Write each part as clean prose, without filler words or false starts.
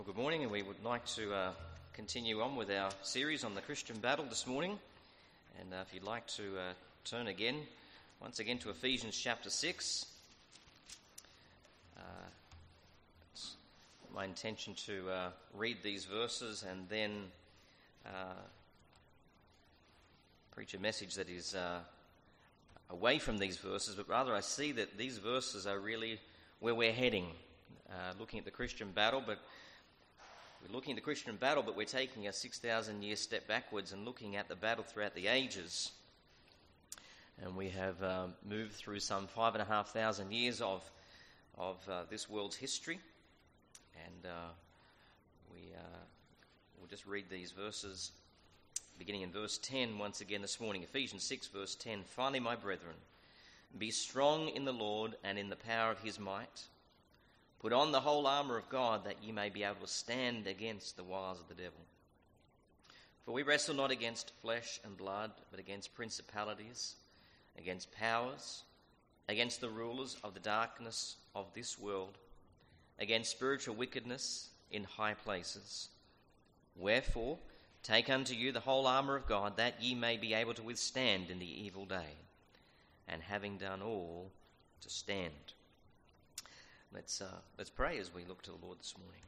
Well, good morning, and we would like to continue on with our series on the Christian battle this morning. And if you'd like to turn once again to Ephesians chapter 6. It's my intention to read these verses and then preach a message that is away from these verses, but rather I see that these verses are really where we're heading, looking at the Christian battle, but we're looking at the Christian battle, but we're taking a 6,000-year step backwards and looking at the battle throughout the ages. And we have moved through some 5,500 years of this world's history. And we'll just read these verses, beginning in verse 10 once again this morning. Ephesians 6, verse 10. Finally, my brethren, be strong in the Lord and in the power of his might. Put on the whole armour of God, that ye may be able to stand against the wiles of the devil. For we wrestle not against flesh and blood, but against principalities, against powers, against the rulers of the darkness of this world, against spiritual wickedness in high places. Wherefore, take unto you the whole armour of God, that ye may be able to withstand in the evil day, and having done all, to stand. Let's pray as we look to the Lord this morning.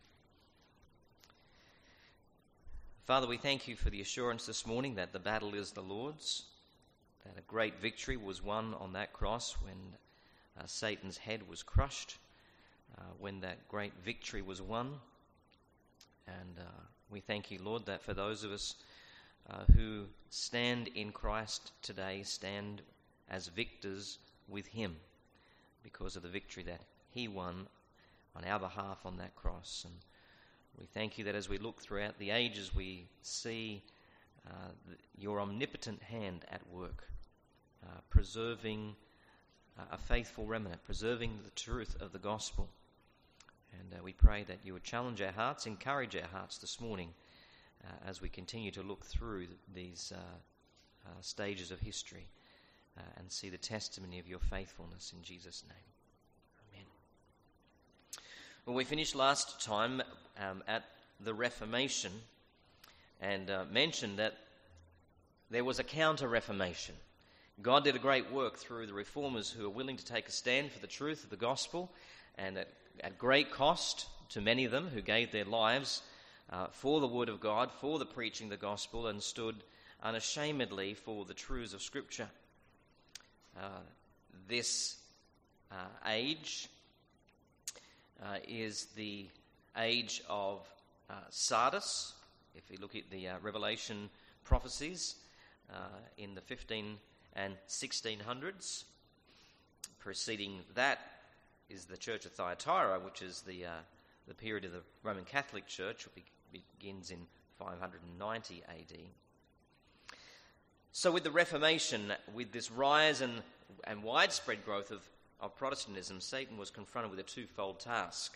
Father, we thank you for the assurance this morning that the battle is the Lord's, that a great victory was won on that cross when Satan's head was crushed, when that great victory was won. And we thank you, Lord, that for those of us who stand in Christ today, stand as victors with him because of the victory that he won on our behalf on that cross. And we thank you that as we look throughout the ages, we see your omnipotent hand at work, preserving a faithful remnant, preserving the truth of the gospel. And we pray that you would challenge our hearts, encourage our hearts this morning as we continue to look through these stages of history and see the testimony of your faithfulness in Jesus' name. Well, we finished last time at the Reformation and mentioned that there was a counter-Reformation. God did a great work through the reformers who are willing to take a stand for the truth of the gospel, and at great cost to many of them who gave their lives for the word of God, for the preaching of the gospel, and stood unashamedly for the truths of Scripture. This age is the age of Sardis. If we look at the Revelation prophecies in the 15 and 1600s, preceding that is the Church of Thyatira, which is the period of the Roman Catholic Church, which begins in 590 AD. So with the Reformation, with this rise and widespread growth of Protestantism, Satan was confronted with a twofold task.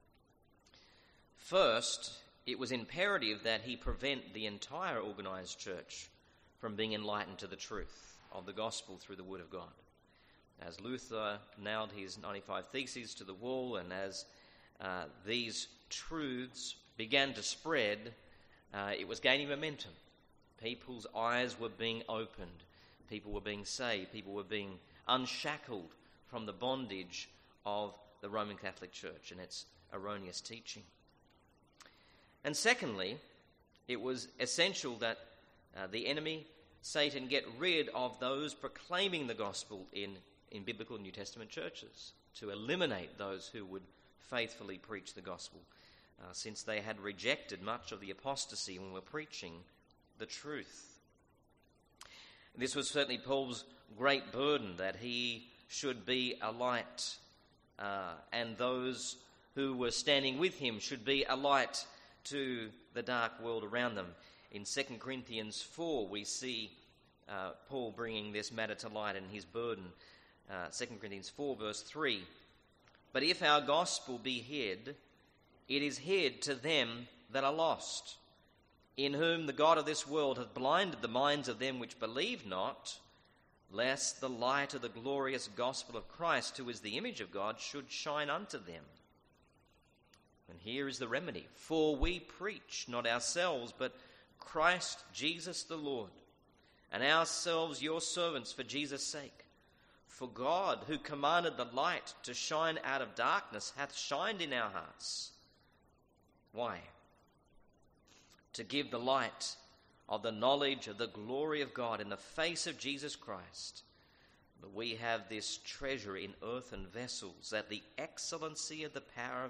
First, it was imperative that he prevent the entire organized church from being enlightened to the truth of the gospel through the word of God. As Luther nailed his 95 Theses to the wall, and as these truths began to spread, it was gaining momentum. People's eyes were being opened. People were being saved. People were being unshackled from the bondage of the Roman Catholic Church and its erroneous teaching. And secondly, it was essential that the enemy, Satan, get rid of those proclaiming the gospel in biblical New Testament churches, to eliminate those who would faithfully preach the gospel, since they had rejected much of the apostasy when we were preaching the truth. This was certainly Paul's great burden, that he should be a light, and those who were standing with him should be a light to the dark world around them. In 2 Corinthians 4, we see Paul bringing this matter to light in his burden. 2 Corinthians 4, verse 3. But if our gospel be hid, it is hid to them that are lost, in whom the God of this world hath blinded the minds of them which believe not, lest the light of the glorious gospel of Christ, who is the image of God, should shine unto them. And here is the remedy. For we preach not ourselves, but Christ Jesus the Lord, and ourselves your servants for Jesus' sake. For God, who commanded the light to shine out of darkness, hath shined in our hearts. Why? To give the light of the knowledge of the glory of God in the face of Jesus Christ. But we have this treasure in earthen vessels, that the excellency of the power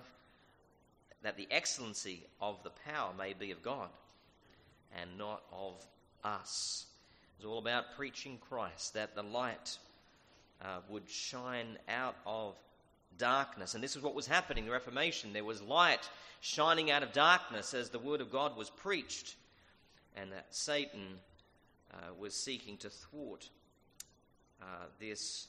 may be of God, and not of us. It's all about preaching Christ, that the light would shine out of darkness. And this is what was happening in the Reformation. There was light shining out of darkness as the word of God was preached, and that Satan was seeking to thwart this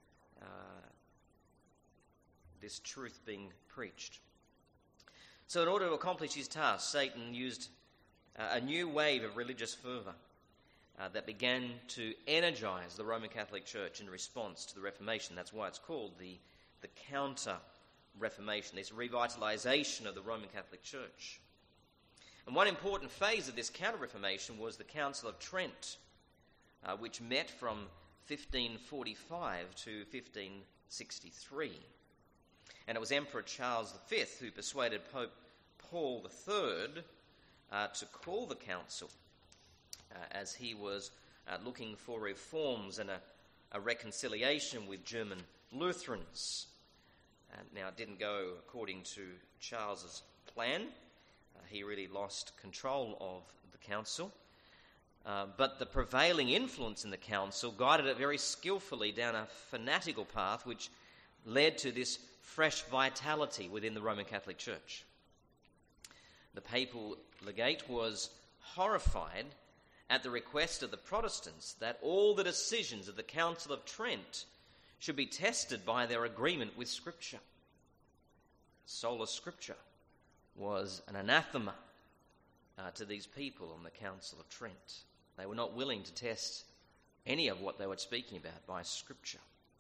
truth being preached. So in order to accomplish his task, Satan used a new wave of religious fervour that began to energize the Roman Catholic Church in response to the Reformation. That's why it's called the Counter-Reformation, this revitalization of the Roman Catholic Church. And one important phase of this Counter-Reformation was the Council of Trent, which met from 1545 to 1563. And it was Emperor Charles V who persuaded Pope Paul III to call the council as he was looking for reforms and a reconciliation with German Lutherans. Now, it didn't go according to Charles's plan. He really lost control of the council. But the prevailing influence in the council guided it very skillfully down a fanatical path which led to this fresh vitality within the Roman Catholic Church. The papal legate was horrified at the request of the Protestants that all the decisions of the Council of Trent should be tested by their agreement with Scripture. Sola Scriptura was an anathema to these people on the Council of Trent. They were not willing to test any of what they were speaking about by Scripture.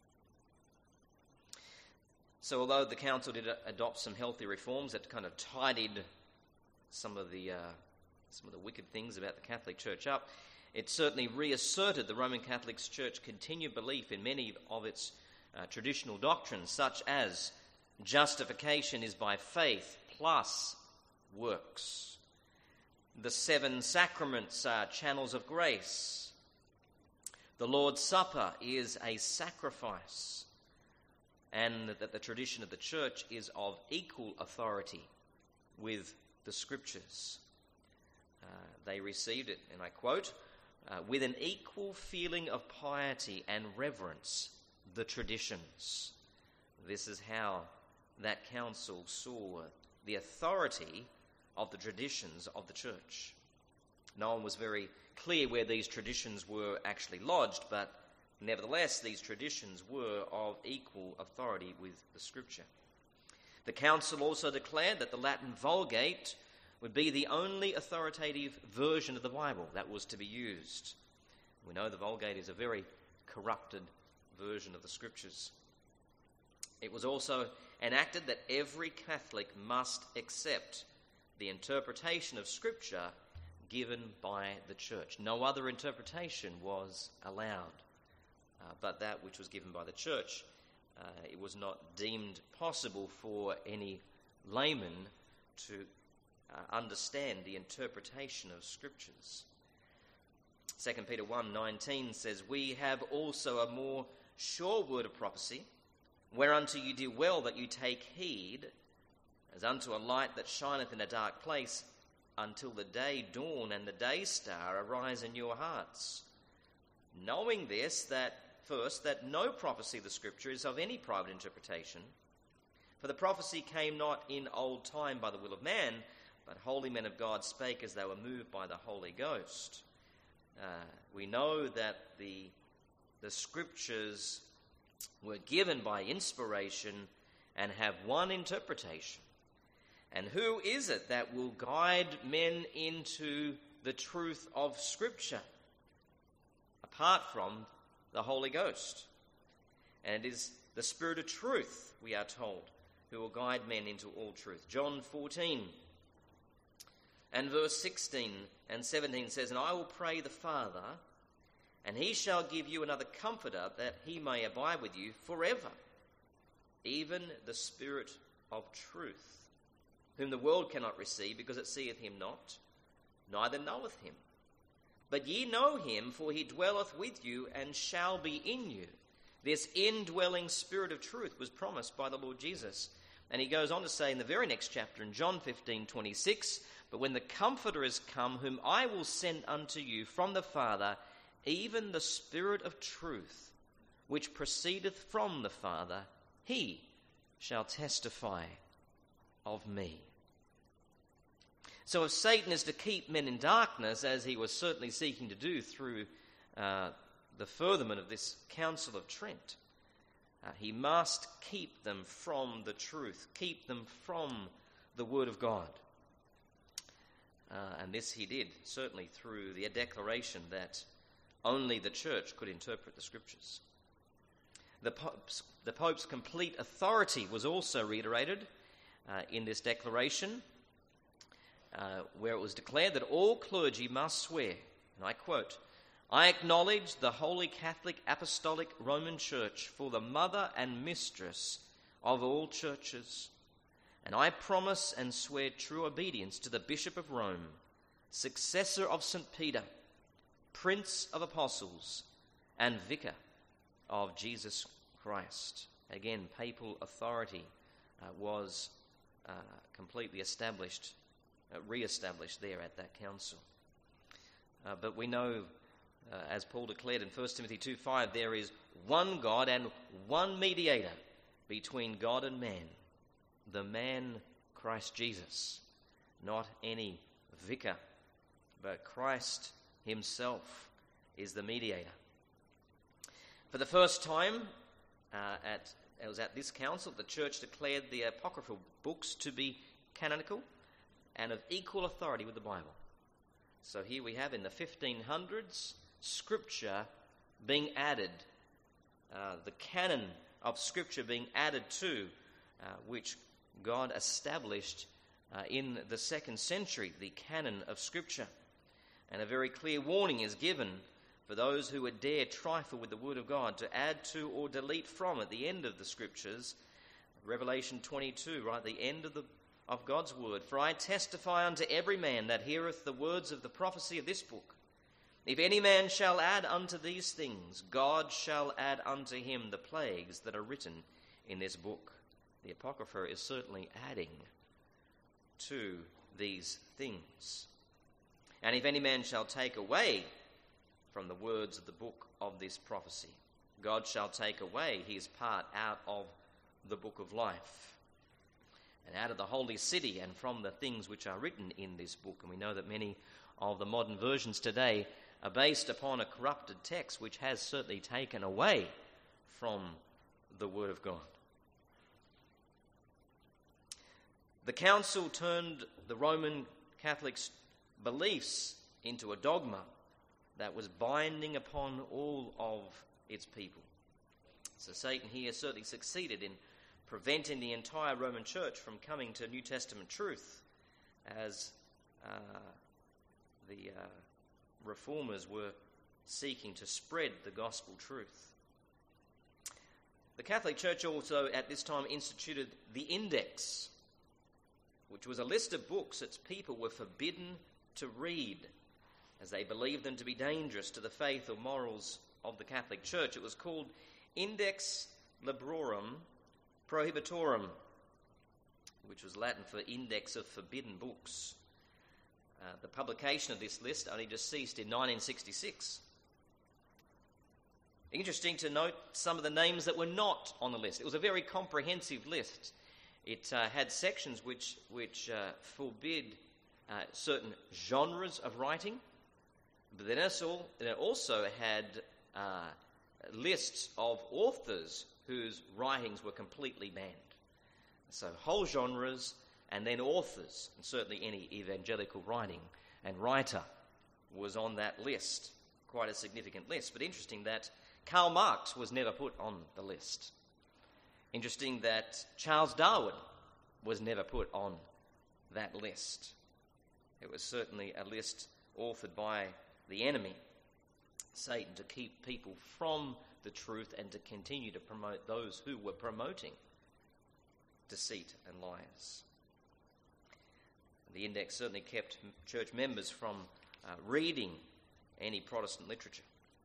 So although the council did adopt some healthy reforms that kind of tidied some of the wicked things about the Catholic Church up, it certainly reasserted the Roman Catholic Church's continued belief in many of its traditional doctrines, such as justification is by faith plus works. The 7 sacraments are channels of grace. The Lord's Supper is a sacrifice, and that the tradition of the Church is of equal authority with the Scriptures. They received it, and I quote, with an equal feeling of piety and reverence, the traditions. This is how that council saw the authority of the traditions of the Church. No one was very clear where these traditions were actually lodged, but nevertheless, these traditions were of equal authority with the Scripture. The council also declared that the Latin Vulgate would be the only authoritative version of the Bible that was to be used. We know the Vulgate is a very corrupted version of the Scriptures. It was also enacted that every Catholic must accept the interpretation of Scripture given by the Church. No other interpretation was allowed, but that which was given by the Church. It was not deemed possible for any layman to understand the interpretation of Scriptures. 2 Peter 1:19 says, "We have also a more sure word of prophecy, whereunto you do well that you take heed, as unto a light that shineth in a dark place, until the day dawn and the day star arise in your hearts. Knowing this, that no prophecy of the Scripture is of any private interpretation. For the prophecy came not in old time by the will of man, but holy men of God spake as they were moved by the Holy Ghost." We know that the Scriptures were given by inspiration and have one interpretation. And who is it that will guide men into the truth of Scripture? Apart from the Holy Ghost. And it is the Spirit of truth, we are told, who will guide men into all truth. John 14 and verse 16 and 17 says, "And I will pray the Father, and he shall give you another comforter, that he may abide with you forever, even the Spirit of truth, whom the world cannot receive, because it seeth him not, neither knoweth him. But ye know him, for he dwelleth with you and shall be in you." This indwelling Spirit of truth was promised by the Lord Jesus. And he goes on to say in the very next chapter, in John 15:26, "But when the Comforter is come, whom I will send unto you from the Father, even the Spirit of truth, which proceedeth from the Father, he shall testify of me." So if Satan is to keep men in darkness, as he was certainly seeking to do through the furtherment of this Council of Trent, he must keep them from the truth, keep them from the Word of God. And this he did, certainly through the declaration that only the church could interpret the Scriptures. The Pope's complete authority was also reiterated in this declaration, where it was declared that all clergy must swear, and I quote, "I acknowledge the Holy Catholic Apostolic Roman Church for the mother and mistress of all churches, and I promise and swear true obedience to the Bishop of Rome, successor of St. Peter, Prince of Apostles, and Vicar of Jesus Christ." Again, papal authority was completely re-established there at that council. But we know, as Paul declared in 1 Timothy 2:5, there is one God and one mediator between God and man, the man Christ Jesus. Not any vicar, but Christ himself is the mediator. For the first time, it was at this council, the church declared the apocryphal books to be canonical and of equal authority with the Bible. So here we have in the 1500s, Scripture being added, the canon of Scripture being added to, which God established in the 2nd century, the canon of Scripture. And a very clear warning is given for those who would dare trifle with the Word of God, to add to or delete from at the end of the Scriptures. Revelation 22, right at the end of God's Word, "For I testify unto every man that heareth the words of the prophecy of this book, if any man shall add unto these things, God shall add unto him the plagues that are written in this book." The Apocrypha is certainly adding to these things. "And if any man shall take away from the words of the book of this prophecy, God shall take away his part out of the book of life, and out of the holy city, and from the things which are written in this book." And we know that many of the modern versions today are based upon a corrupted text which has certainly taken away from the Word of God. The council turned the Roman Catholics' beliefs into a dogma that was binding upon all of its people. So Satan here certainly succeeded in preventing the entire Roman Church from coming to New Testament truth, as the reformers were seeking to spread the gospel truth. The Catholic Church also at this time instituted the Index, which was a list of books its people were forbidden to read, as they believed them to be dangerous to the faith or morals of the Catholic Church. It was called Index Librorum Prohibitorum, which was Latin for Index of Forbidden Books. The publication of this list only just ceased in 1966. Interesting to note some of the names that were not on the list. It was a very comprehensive list. It had sections which forbid certain genres of writing, but then it also had lists of authors whose writings were completely banned. So whole genres, and then authors, and certainly any evangelical writing and writer was on that list. Quite a significant list, but interesting that Karl Marx was never put on the list. Interesting that Charles Darwin was never put on that list. It was certainly a list authored by the enemy, Satan, to keep people from the truth and to continue to promote those who were promoting deceit and lies. The index certainly kept church members from reading any Protestant literature.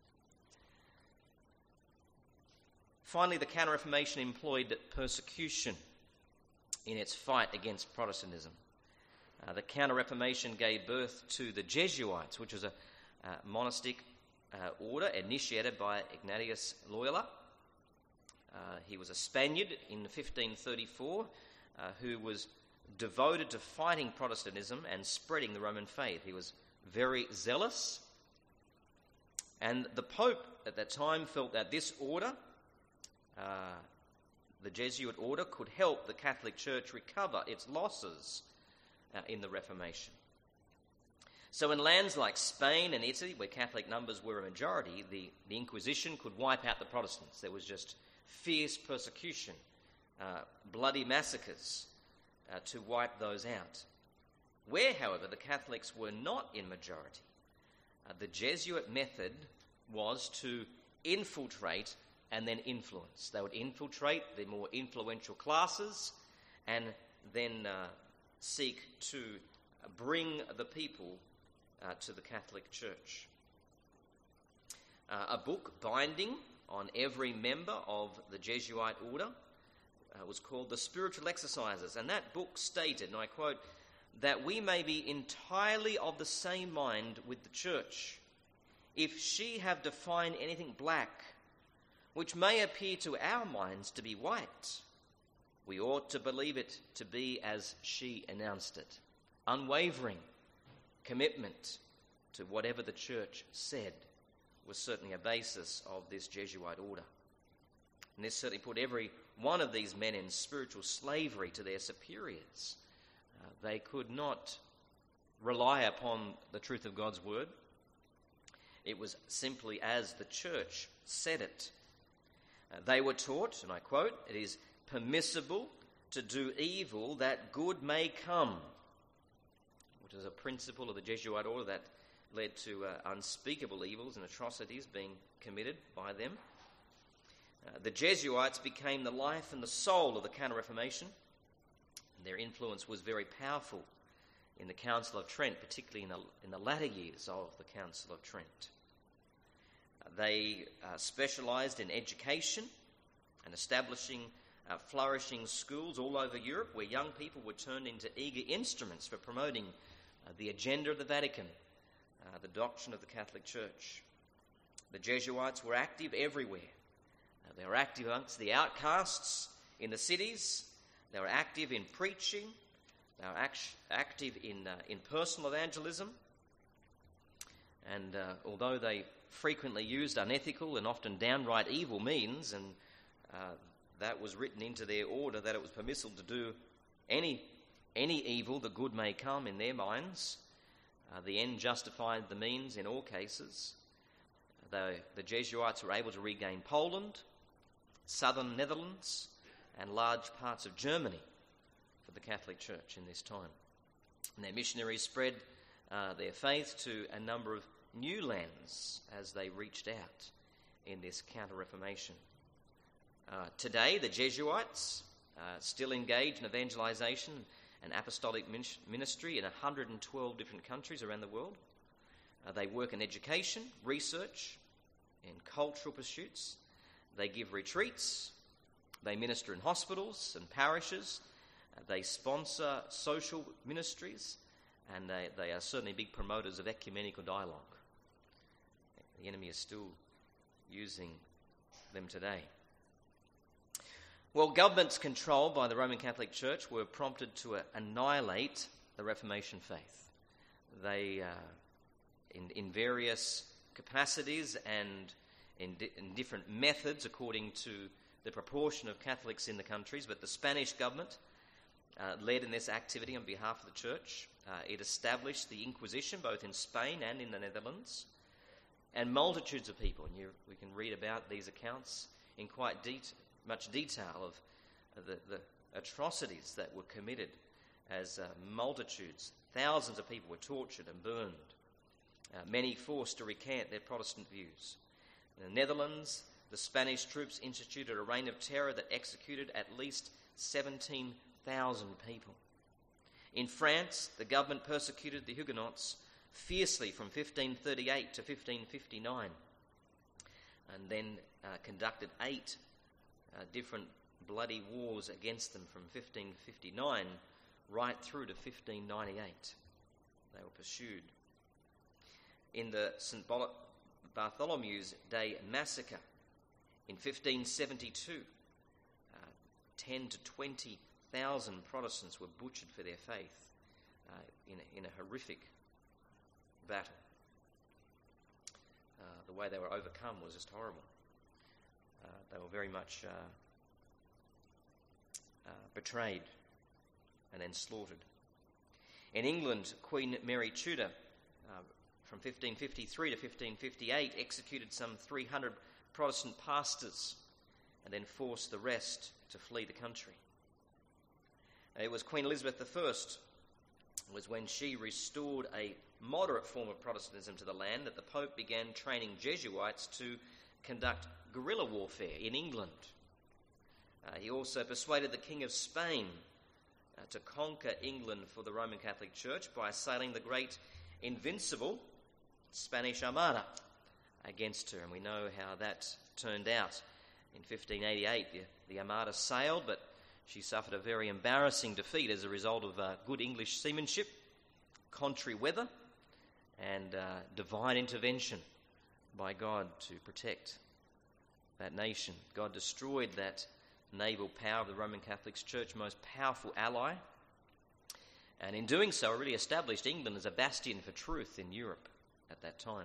Finally, the Counter-Reformation employed persecution in its fight against Protestantism. The Counter-Reformation gave birth to the Jesuits, which was a monastic order initiated by Ignatius Loyola. He was a Spaniard in 1534 who was devoted to fighting Protestantism and spreading the Roman faith. He was very zealous, and the Pope at that time felt that this order, the Jesuit order, could help the Catholic Church recover its losses in the Reformation. So in lands like Spain and Italy, where Catholic numbers were a majority, the Inquisition could wipe out the Protestants. There was just fierce persecution, bloody massacres to wipe those out. Where, however, the Catholics were not in majority, the Jesuit method was to infiltrate and then influence. They would infiltrate the more influential classes and then seek to bring the people to the Catholic Church. A book binding on every member of the Jesuit order was called The Spiritual Exercises, and that book stated, and I quote, that we may be entirely of the same mind with the Church, if she have defined anything black, which may appear to our minds to be white, we ought to believe it to be as she announced it. Unwavering commitment to whatever the Church said was certainly a basis of this Jesuit order. And this certainly put every one of these men in spiritual slavery to their superiors. They could not rely upon the truth of God's word. It was simply as the Church said it. They were taught, and I quote, "It is permissible to do evil that good may come," which is a principle of the Jesuit order that led to unspeakable evils and atrocities being committed by them. The Jesuits became the life and the soul of the Counter-Reformation. Their influence was very powerful in the Council of Trent, particularly in the latter years of the Council of Trent. They specialised in education and establishing flourishing schools all over Europe where young people were turned into eager instruments for promoting the agenda of the Vatican, the doctrine of the Catholic Church. The Jesuits were active everywhere. They were active amongst the outcasts in the cities. They were active in preaching. They were active in personal evangelism. And although they frequently used unethical and often downright evil means, and that was written into their order that it was permissible to do any evil that good may come in their minds, the end justified the means in all cases. The Jesuits were able to regain Poland, southern Netherlands, and large parts of Germany for the Catholic Church in this time. And their missionaries spread their faith to a number of new lands as they reached out in this Counter-Reformation. Today, the Jesuits still engage in evangelization and apostolic ministry in 112 different countries around the world. They work in education, research, in cultural pursuits. They give retreats. They minister in hospitals and parishes. They sponsor social ministries. And they are certainly big promoters of ecumenical dialogue. The enemy is still using them today. Well, governments controlled by the Roman Catholic Church were prompted to annihilate the Reformation faith. They, in various capacities and in different methods according to the proportion of Catholics in the countries, but the Spanish government led in this activity on behalf of the Church. It established the Inquisition both in Spain and in the Netherlands, and multitudes of people, and we can read about these accounts in quite much detail of the atrocities that were committed as multitudes, thousands of people were tortured and burned, many forced to recant their Protestant views. In the Netherlands, the Spanish troops instituted a reign of terror that executed at least 17,000 people. In France, the government persecuted the Huguenots fiercely from 1538 to 1559, and then conducted 8 different bloody wars against them from 1559 right through to 1598. They were pursued. In the St. Bartholomew's Day massacre in 1572, 10 to 20,000 Protestants were butchered for their faith in a horrific battle. The way they were overcome was just horrible. They were very much betrayed and then slaughtered. In England, Queen Mary Tudor, from 1553 to 1558, executed some 300 Protestant pastors and then forced the rest to flee the country. It was Queen Elizabeth I was when she restored a moderate form of Protestantism to the land that the Pope began training Jesuits to conduct guerrilla warfare in England. He also persuaded the King of Spain to conquer England for the Roman Catholic Church by sailing the great invincible Spanish Armada against her, and we know how that turned out. In 1588, the Armada sailed, but she suffered a very embarrassing defeat as a result of good English seamanship, contrary weather, and divine intervention by God to protect that nation. God destroyed that naval power of the Roman Catholic Church, most powerful ally, and in doing so really established England as a bastion for truth in Europe at that time.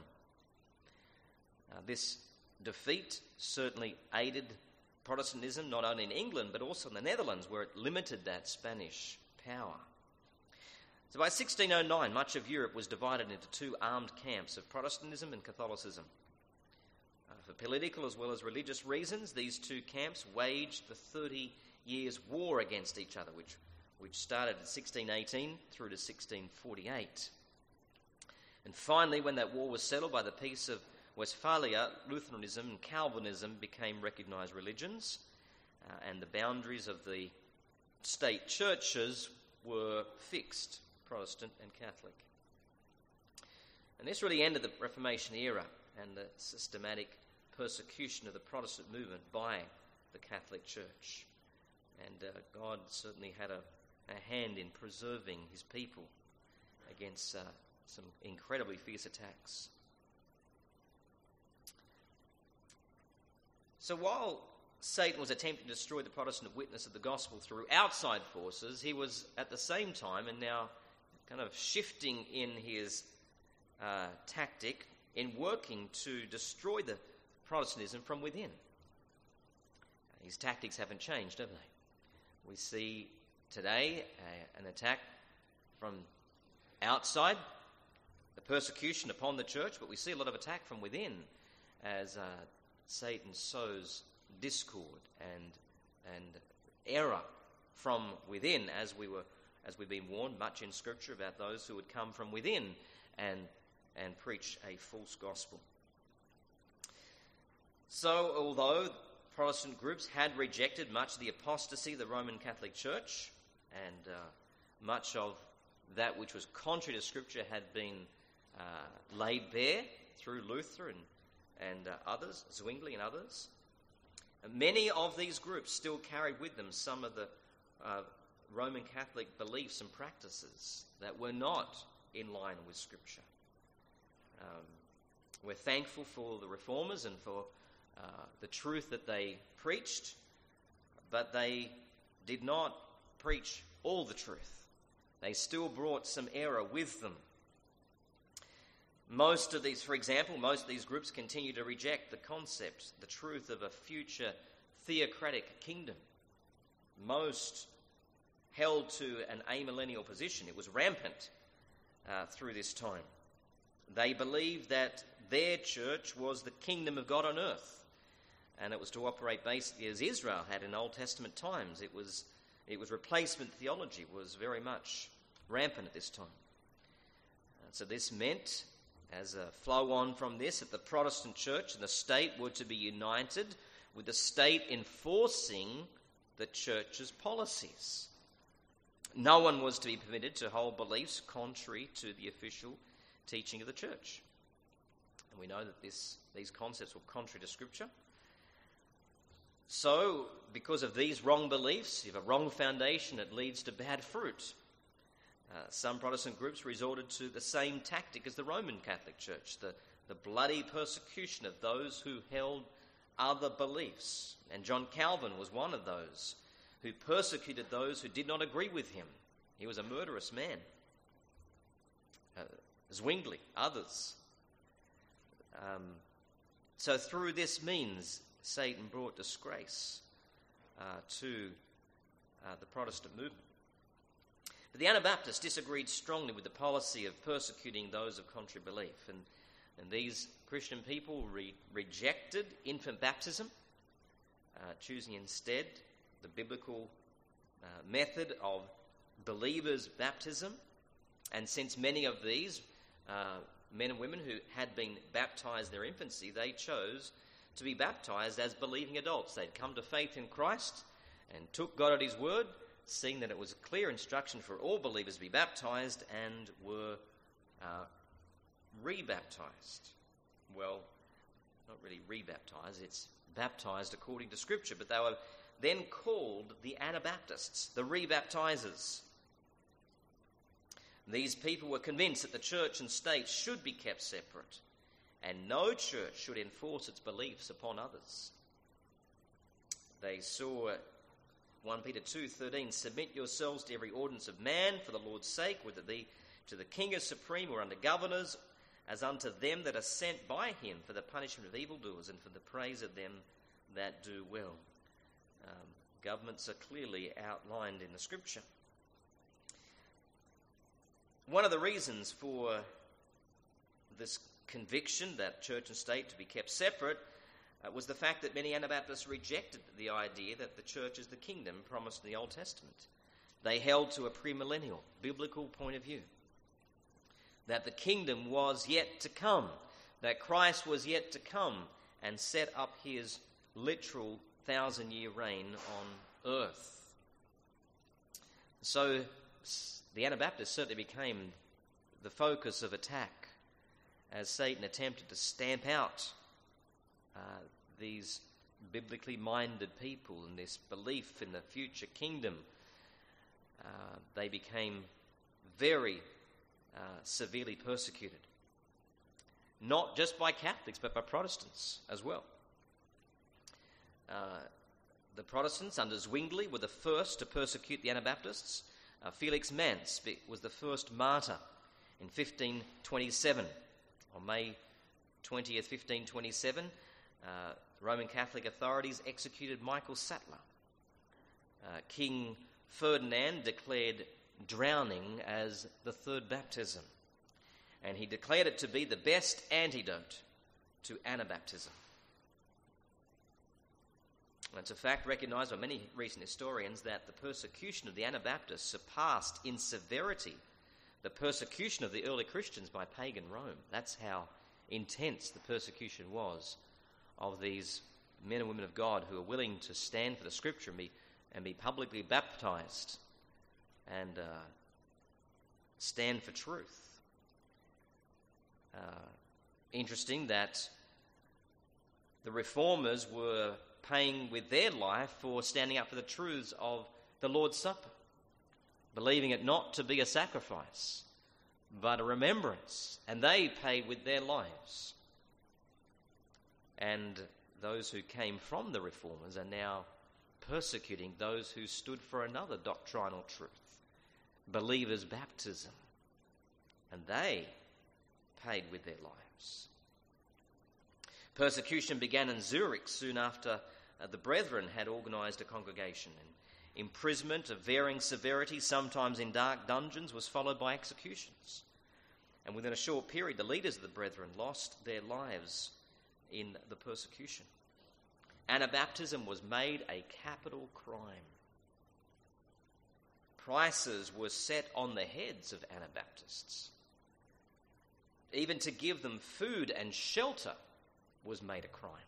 This defeat certainly aided Protestantism not only in England but also in the Netherlands, where it limited that Spanish power. So by 1609, much of Europe was divided into 2 armed camps of Protestantism and Catholicism. For political as well as religious reasons, these 2 camps waged the 30 Years' War against each other, which started in 1618 through to 1648. And finally, when that war was settled by the Peace of Westphalia, Lutheranism and Calvinism became recognised religions, and the boundaries of the state churches were fixed, Protestant and Catholic. And this really ended the Reformation era and the systematic persecution of the Protestant movement by the Catholic Church. And God certainly had a hand in preserving his people against some incredibly fierce attacks. So while Satan was attempting to destroy the Protestant witness of the gospel through outside forces, he was at the same time, and now kind of shifting in his tactic, in working to destroy the Protestantism from within. His tactics haven't changed, have they? We see today an attack from outside, the persecution upon the church, but we see a lot of attack from within as Satan sows discord and error from within, as we've been warned much in Scripture about those who would come from within and preach a false gospel. So, although Protestant groups had rejected much of the apostasy of the Roman Catholic Church, and much of that which was contrary to Scripture had been laid bare through Luther and others, Zwingli and others, many of these groups still carried with them some of the Roman Catholic beliefs and practices that were not in line with Scripture. We're thankful for the Reformers and for the truth that they preached, but they did not preach all the truth. They still brought some error with them. Most of these groups continue to reject the concept, the truth of a future theocratic kingdom. Most held to an amillennial position. It was rampant through this time. They believed that their church was the kingdom of God on earth, and it was to operate basically as Israel had in Old Testament times. It was replacement theology was very much rampant at this time. So this meant, as a flow on from this, that the Protestant church and the state were to be united, with the state enforcing the church's policies. No one was to be permitted to hold beliefs contrary to the official teaching of the church. And we know that these concepts were contrary to Scripture. So, because of these wrong beliefs, if a wrong foundation, it leads to bad fruit. Some Protestant groups resorted to the same tactic as the Roman Catholic Church, the bloody persecution of those who held other beliefs. And John Calvin was one of those who persecuted those who did not agree with him. He was a murderous man. Zwingli, others. So through this means, Satan brought disgrace to the Protestant movement. But the Anabaptists disagreed strongly with the policy of persecuting those of contrary belief. And these Christian people rejected infant baptism, choosing instead the biblical method of believers' baptism. And since many of these men and women who had been baptized in their infancy, they chose to be baptized as believing adults. They'd come to faith in Christ and took God at his word, seeing that it was a clear instruction for all believers to be baptized, and were rebaptized. Well, not really rebaptized, it's baptized according to Scripture, but they were then called the Anabaptists, the rebaptizers. These people were convinced that the church and state should be kept separate, and no church should enforce its beliefs upon others. They saw 1 Peter 2:13, submit yourselves to every ordinance of man for the Lord's sake, whether it be to the king as supreme or under governors, as unto them that are sent by him for the punishment of evildoers and for the praise of them that do well. Governments are clearly outlined in the Scripture. One of the reasons for this conviction that church and state to be kept separate was the fact that many Anabaptists rejected the idea that the church is the kingdom promised in the Old Testament. They held to a premillennial biblical point of view, that the kingdom was yet to come, that Christ was yet to come and set up his literal 1,000-year reign on earth. So the Anabaptists certainly became the focus of attack as Satan attempted to stamp out these biblically minded people and this belief in the future kingdom. They became very severely persecuted, not just by Catholics but by Protestants as well. The Protestants under Zwingli were the first to persecute the Anabaptists. Felix Manz was the first martyr in 1527. On May 20th, 1527, Roman Catholic authorities executed Michael Sattler. King Ferdinand declared drowning as the third baptism, and he declared it to be the best antidote to Anabaptism. It's a fact recognised by many recent historians that the persecution of the Anabaptists surpassed in severity the persecution of the early Christians by pagan Rome. That's how intense the persecution was of these men and women of God who are willing to stand for the Scripture and be publicly baptized and stand for truth. Interesting that the Reformers were paying with their life for standing up for the truths of the Lord's Supper, believing it not to be a sacrifice, but a remembrance. And they paid with their lives. And those who came from the Reformers are now persecuting those who stood for another doctrinal truth, believers' baptism. And they paid with their lives. Persecution began in Zurich soon after the Brethren had organised a congregation. And imprisonment of varying severity, sometimes in dark dungeons, was followed by executions. And within a short period, the leaders of the Brethren lost their lives in the persecution. Anabaptism was made a capital crime. Prices were set on the heads of Anabaptists. Even to give them food and shelter was made a crime.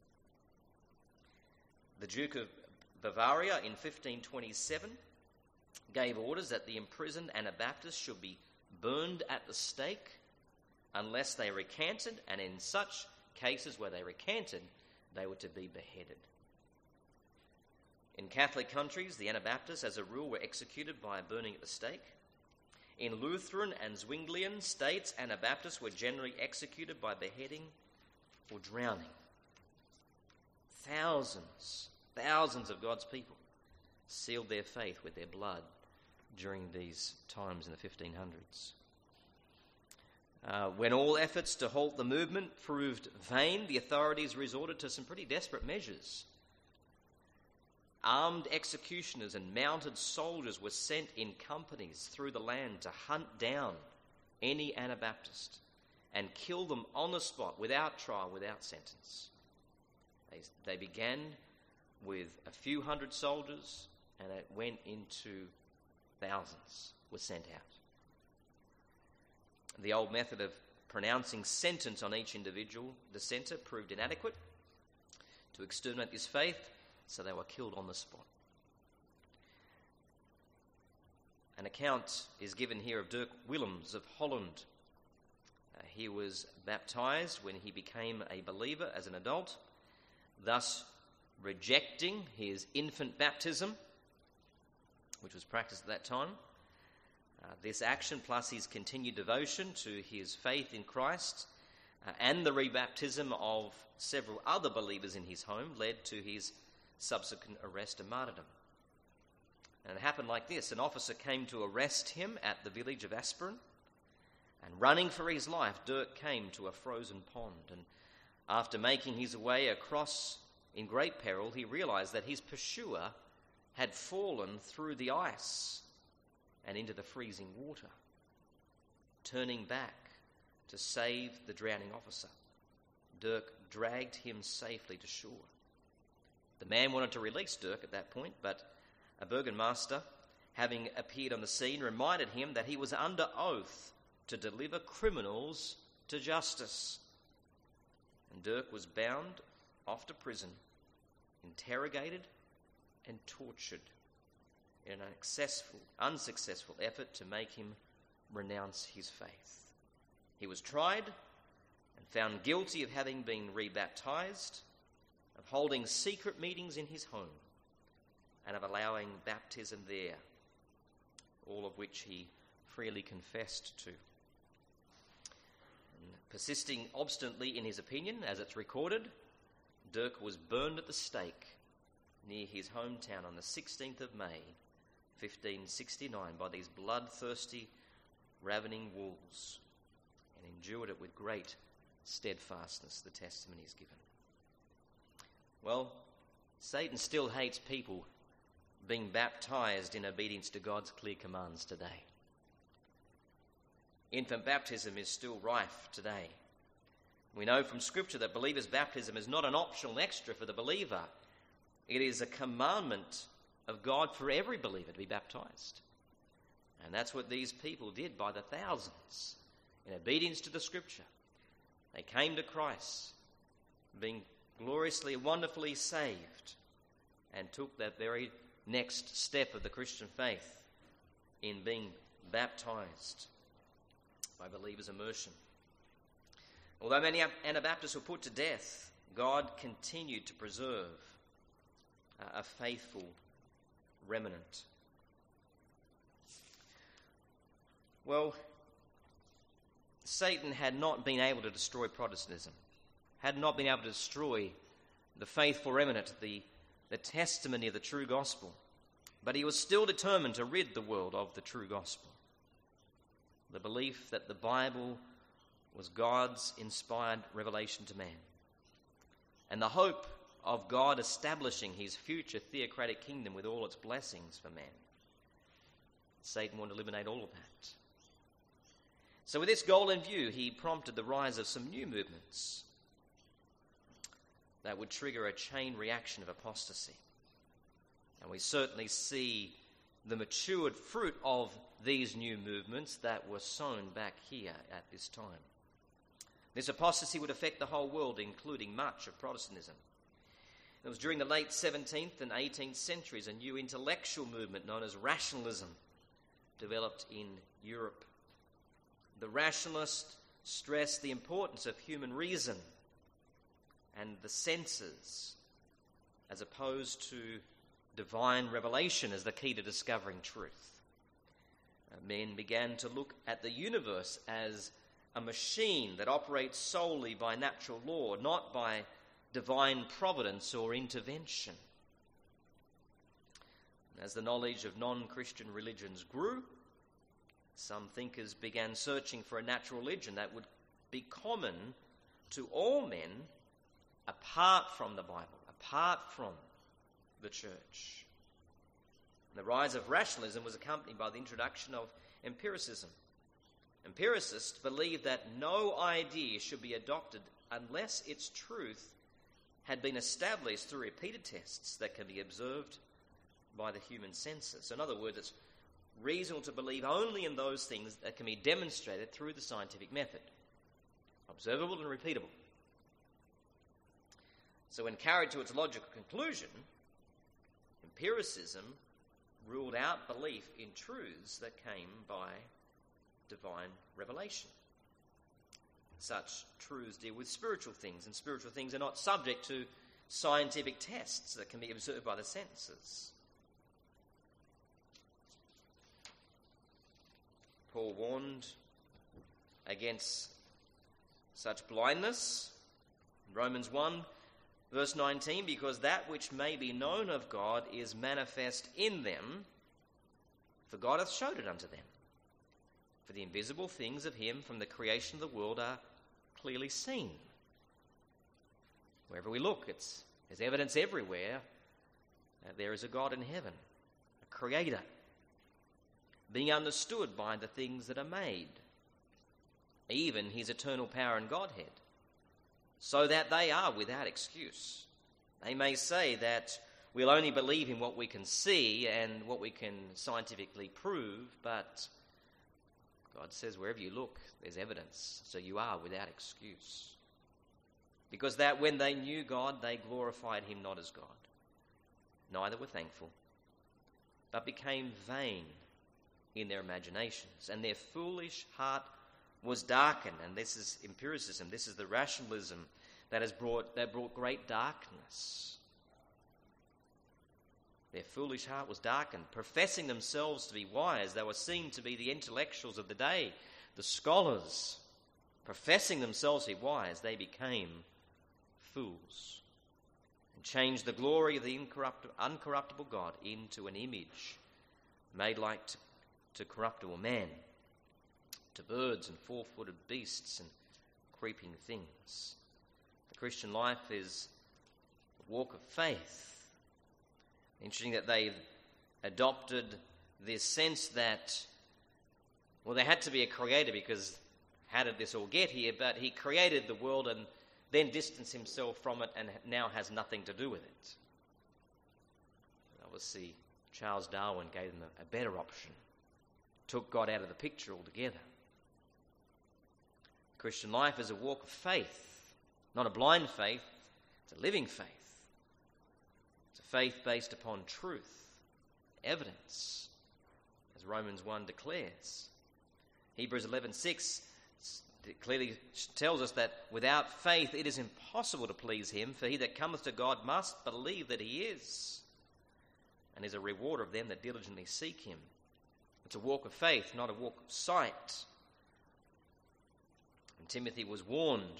The Duke of Bavaria in 1527 gave orders that the imprisoned Anabaptists should be burned at the stake unless they recanted, and in such cases where they recanted, they were to be beheaded. In Catholic countries, the Anabaptists, as a rule, were executed by burning at the stake. In Lutheran and Zwinglian states, Anabaptists were generally executed by beheading or drowning. Thousands of God's people sealed their faith with their blood during these times in the 1500s. When all efforts to halt the movement proved vain, the authorities resorted to some pretty desperate measures. Armed executioners and mounted soldiers were sent in companies through the land to hunt down any Anabaptist and kill them on the spot, without trial, without sentence. They began with a few hundred soldiers, and it went into thousands were sent out. The old method of pronouncing sentence on each individual dissenter proved inadequate to exterminate this faith, so they were killed on the spot. An account is given here of Dirk Willems of Holland. He was baptized when he became a believer as an adult, thus rejecting his infant baptism, which was practiced at that time. This action, plus his continued devotion to his faith in Christ and the rebaptism of several other believers in his home, led to his subsequent arrest and martyrdom. And it happened like this. An officer came to arrest him at the village of Aspern, and running for his life, Dirk came to a frozen pond. And after making his way across in great peril, he realized that his pursuer had fallen through the ice and into the freezing water. Turning back to save the drowning officer, Dirk dragged him safely to shore. The man wanted to release Dirk at that point, but a burgomaster, having appeared on the scene, reminded him that he was under oath to deliver criminals to justice. And Dirk was bound off to prison, interrogated and tortured in an unsuccessful effort to make him renounce his faith. He was tried and found guilty of having been rebaptized, of holding secret meetings in his home, and of allowing baptism there, all of which he freely confessed to. And persisting obstinately in his opinion, as it's recorded, Dirk was burned at the stake near his hometown on the 16th of May, 1569, by these bloodthirsty, ravening wolves, and endured it with great steadfastness, the testimony is given. Well, Satan still hates people being baptized in obedience to God's clear commands today. Infant baptism is still rife today. We know from Scripture that believers' baptism is not an optional extra for the believer. It is a commandment of God for every believer to be baptized. And that's what these people did by the thousands in obedience to the Scripture. They came to Christ, being gloriously, wonderfully saved, and took that very next step of the Christian faith in being baptized by believers' immersion. Although many Anabaptists were put to death, God continued to preserve a faithful remnant. Well, Satan had not been able to destroy Protestantism, had not been able to destroy the faithful remnant, the testimony of the true gospel. But he was still determined to rid the world of the true gospel. The belief that the Bible was God's inspired revelation to man, and the hope of God establishing his future theocratic kingdom with all its blessings for man. Satan wanted to eliminate all of that. So with this goal in view, he prompted the rise of some new movements. that would trigger a chain reaction of apostasy. And we certainly see the matured fruit of these new movements that were sown back here at this time. This apostasy would affect the whole world, including much of Protestantism. It was during the late 17th and 18th centuries a new intellectual movement known as rationalism developed in Europe. The rationalists stressed the importance of human reason and the senses as opposed to divine revelation as the key to discovering truth. Men began to look at the universe as a machine that operates solely by natural law, not by divine providence or intervention. As the knowledge of non-Christian religions grew, some thinkers began searching for a natural religion that would be common to all men apart from the Bible, apart from the church. The rise of rationalism was accompanied by the introduction of empiricism. Empiricists believed that no idea should be adopted unless its truth had been established through repeated tests that can be observed by the human senses. So in other words, it's reasonable to believe only in those things that can be demonstrated through the scientific method, observable and repeatable. So when carried to its logical conclusion, empiricism ruled out belief in truths that came by divine revelation. Such truths deal with spiritual things, and spiritual things are not subject to scientific tests that can be observed by the senses. Paul warned against such blindness in Romans 1, verse 19, because that which may be known of God is manifest in them, for God hath showed it unto them. For the invisible things of him from the creation of the world are clearly seen. Wherever we look, there's evidence everywhere that there is a God in heaven, a creator, being understood by the things that are made, even his eternal power and Godhead, so that they are without excuse. They may say that we'll only believe in what we can see and what we can scientifically prove, but God says wherever you look, there's evidence, so you are without excuse. Because that when they knew God, they glorified him not as God, neither were thankful, but became vain in their imaginations, and their foolish heart was darkened. And this is empiricism, this is the rationalism that brought great darkness. Their foolish heart was darkened. Professing themselves to be wise, they were seen to be the intellectuals of the day, the scholars. Professing themselves to be wise, they became fools and changed the glory of the uncorruptible God into an image made like to corruptible man, to birds and four-footed beasts and creeping things. The Christian life is a walk of faith. Interesting that they've adopted this sense that, well, there had to be a creator because how did this all get here? But he created the world and then distanced himself from it and now has nothing to do with it. Obviously, Charles Darwin gave them a better option. Took God out of the picture altogether. Christian life is a walk of faith, not a blind faith, it's a living faith. It's a faith based upon truth, evidence, as Romans 1 declares. Hebrews 11:6 clearly tells us that without faith it is impossible to please him, for he that cometh to God must believe that he is, and is a rewarder of them that diligently seek him. It's a walk of faith, not a walk of sight. And Timothy was warned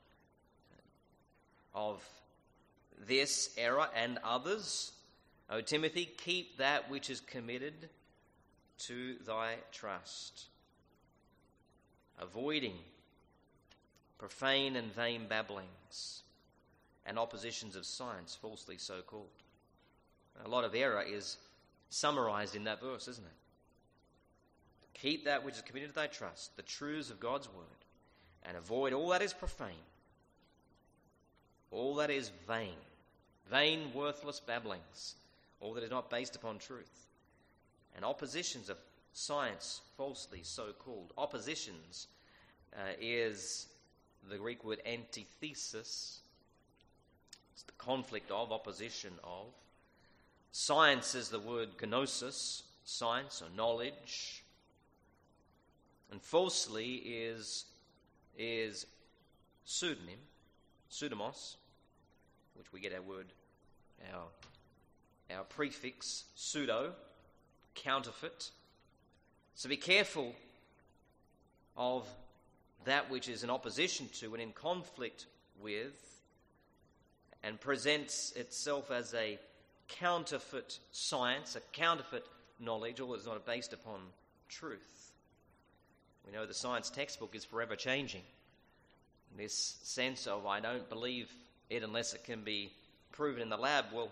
of this error and others. O Timothy, keep that which is committed to thy trust, avoiding profane and vain babblings and oppositions of science, falsely so called. A lot of error is summarized in that verse, isn't it? Keep that which is committed to thy trust, the truths of God's word, and avoid all that is profane. all that is vain, vain, worthless babblings, all that is not based upon truth, and oppositions of science, falsely so called. Oppositions is the Greek word antithesis. It's the conflict of, opposition of. Science is the word gnosis, science or knowledge. And falsely is pseudonym, pseudomos, which we get our word, our prefix, pseudo, counterfeit. So be careful of that which is in opposition to and in conflict with and presents itself as a counterfeit science, a counterfeit knowledge, all that is not based upon truth. We know the science textbook is forever changing. This sense of, I don't believe it unless it can be proven in the lab. Well,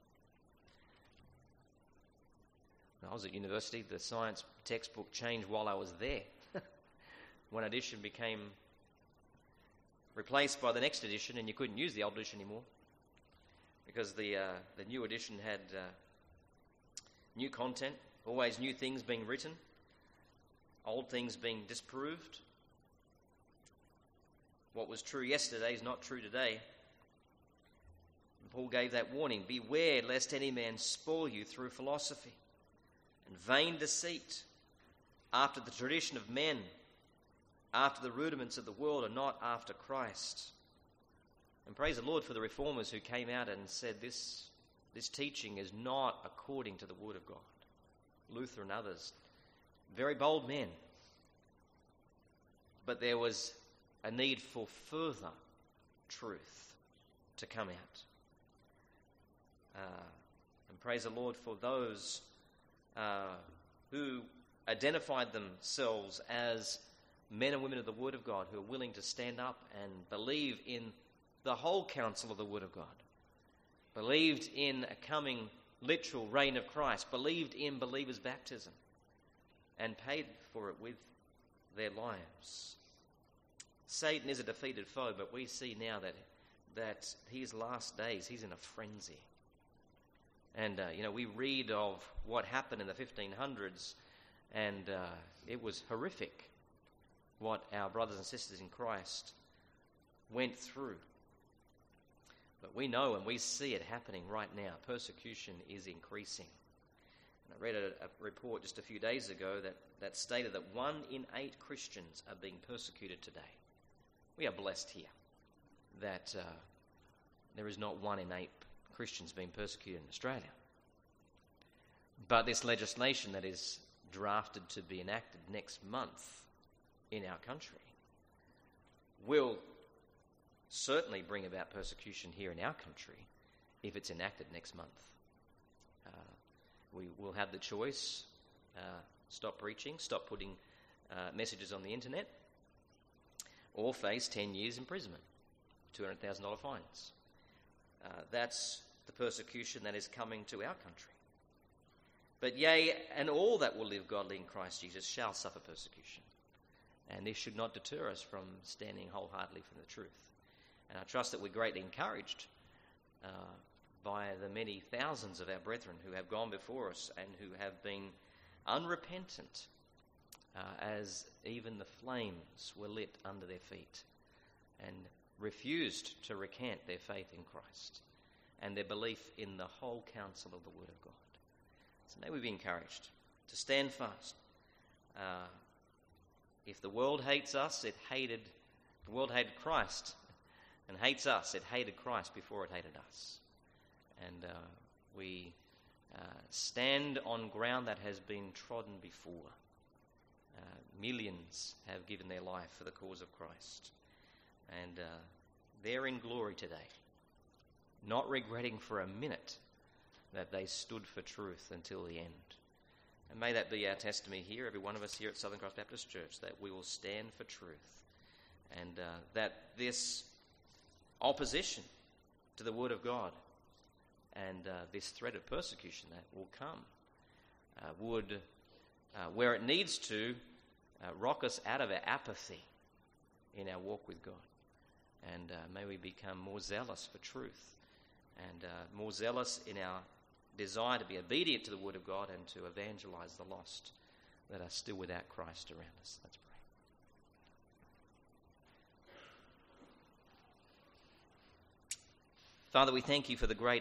when I was at university, the science textbook changed while I was there. One edition became replaced by the next edition, and you couldn't use the old edition anymore because the new edition had new content, always new things being written, old things being disproved. What was true yesterday is not true today. And Paul gave that warning, beware lest any man spoil you through philosophy and vain deceit, after the tradition of men, after the rudiments of the world, and not after Christ. And praise the Lord for the reformers who came out and said this teaching is not according to the Word of God. Luther and others, very bold men. But there was a need for further truth to come out. And praise the Lord for those who identified themselves as men and women of the Word of God, who are willing to stand up and believe in the whole counsel of the Word of God, believed in a coming literal reign of Christ, believed in believers' baptism, and paid for it with their lives. Satan is a defeated foe, but we see now that his last days, he's in a frenzy. And, we read of what happened in the 1500s, and it was horrific what our brothers and sisters in Christ went through. But we know and we see it happening right now. Persecution is increasing. And I read a report just a few days ago that stated that 1 in 8 Christians are being persecuted today. We are blessed here that there is not 1 in 8 Christians being persecuted in Australia. But this legislation that is drafted to be enacted next month in our country will certainly bring about persecution here in our country if it's enacted next month. We will have the choice, stop preaching, stop putting messages on the internet, or face 10 years imprisonment, $200,000 fines. That's the persecution that is coming to our country. But yea, and all that will live godly in Christ Jesus shall suffer persecution. And this should not deter us from standing wholeheartedly for the truth. And I trust that we're greatly encouraged by the many thousands of our brethren who have gone before us and who have been unrepentant as even the flames were lit under their feet and refused to recant their faith in Christ and their belief in the whole counsel of the Word of God. So may we be encouraged to stand fast. If the world hates us, the world hated Christ, and hates us, it hated Christ before it hated us. And we stand on ground that has been trodden before. Millions have given their life for the cause of Christ. And they're in glory today, not regretting for a minute that they stood for truth until the end. And may that be our testimony here, every one of us here at Southern Cross Baptist Church, that we will stand for truth, and that this opposition to the Word of God and this threat of persecution that will come would, where it needs to, rock us out of our apathy in our walk with God. And may we become more zealous for truth and more zealous in our desire to be obedient to the Word of God and to evangelize the lost that are still without Christ around us. Let's pray. Father, we thank you for the great